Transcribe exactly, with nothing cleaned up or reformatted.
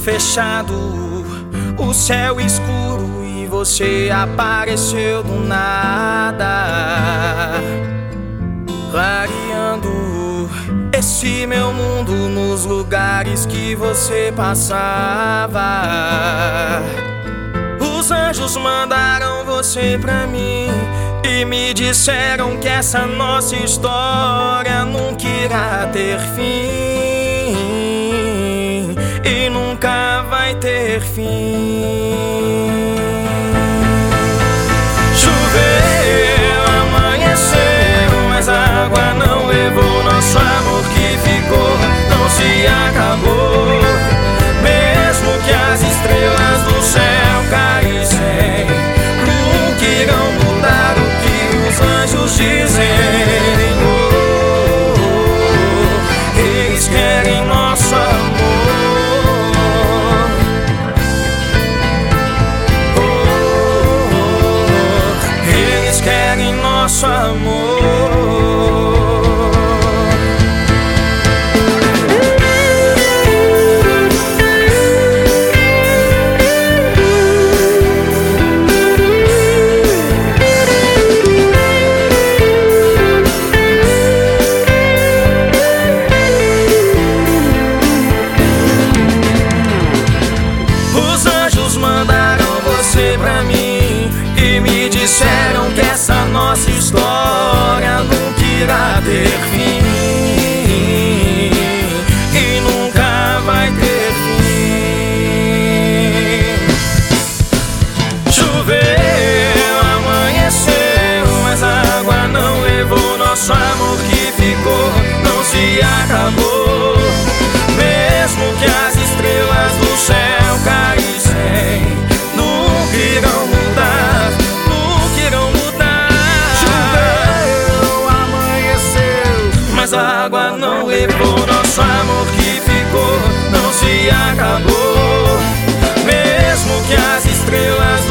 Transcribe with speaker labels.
Speaker 1: fechado, o céu escuro e você apareceu do nada, clareando esse meu mundo nos lugares que você passava. Os anjos mandaram você pra mim e me disseram que essa nossa história nunca irá ter fim e nunca vai ter fim. Choveu, amanheceu, mas a água não levou nosso amor que ficou, não se acabou. Mesmo que as estrelas do céu caíssem, nunca irão mudar o que os anjos dizem. Oh, oh, oh, eles querem nosso amor. Oh, oh, oh, eles querem nosso amor. Pra mim e me disseram que essa nossa história nunca irá ter fim e nunca vai ter fim. Choveu, amanheceu, mas a água não levou nosso amor que ficou, não se acabou. Mesmo que as estrelas do céu caíssem, irão mudar, nunca irão mudar. Choveu, amanheceu, mas a água não levou nosso amor que ficou, não se acabou. Mesmo que as estrelas